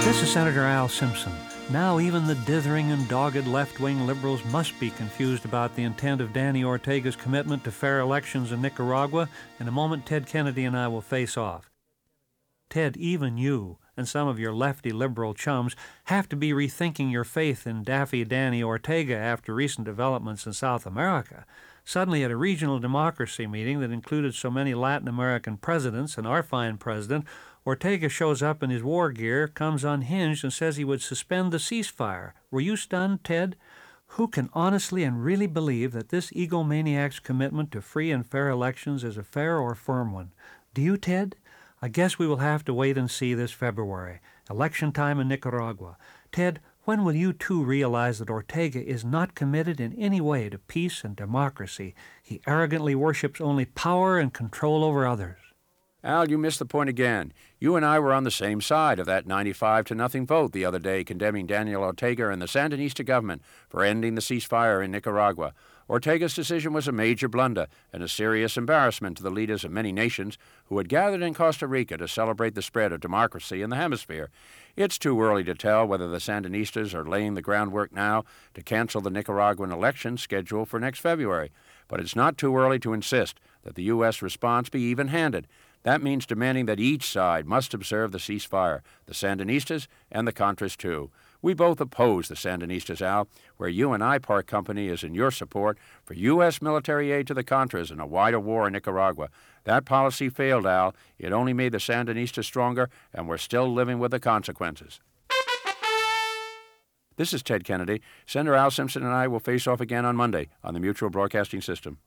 This is Senator Al Simpson. Now even the dithering and dogged left-wing liberals must be confused about the intent of Danny Ortega's commitment to fair elections in Nicaragua. In a moment, Ted Kennedy and I will face off. Ted, even you and some of your lefty liberal chums have to be rethinking your faith in Daffy Danny Ortega after recent developments in South America. Suddenly, at a regional democracy meeting that included so many Latin American presidents and our fine president, Ortega shows up in his war gear, comes unhinged, and says he would suspend the ceasefire. Were you stunned, Ted? Who can honestly and really believe that this egomaniac's commitment to free and fair elections is a fair or firm one? Do you, Ted? I guess we will have to wait and see this February. Election time in Nicaragua. Ted, when will you too realize that Ortega is not committed in any way to peace and democracy? He arrogantly worships only power and control over others. Al, you missed the point again. You and I were on the same side of that 95-0 vote the other day condemning Daniel Ortega and the Sandinista government for ending the ceasefire in Nicaragua. Ortega's decision was a major blunder and a serious embarrassment to the leaders of many nations who had gathered in Costa Rica to celebrate the spread of democracy in the hemisphere. It's too early to tell whether the Sandinistas are laying the groundwork now to cancel the Nicaraguan election scheduled for next February. But it's not too early to insist that the U.S. response be even-handed. That means demanding that each side must observe the ceasefire, the Sandinistas and the Contras too. We both oppose the Sandinistas, Al. Where you and I part company is in your support for U.S. military aid to the Contras and a wider war in Nicaragua. That policy failed, Al. It only made the Sandinistas stronger, and we're still living with the consequences. This is Ted Kennedy. Senator Al Simpson and I will face off again on Monday on the Mutual Broadcasting System.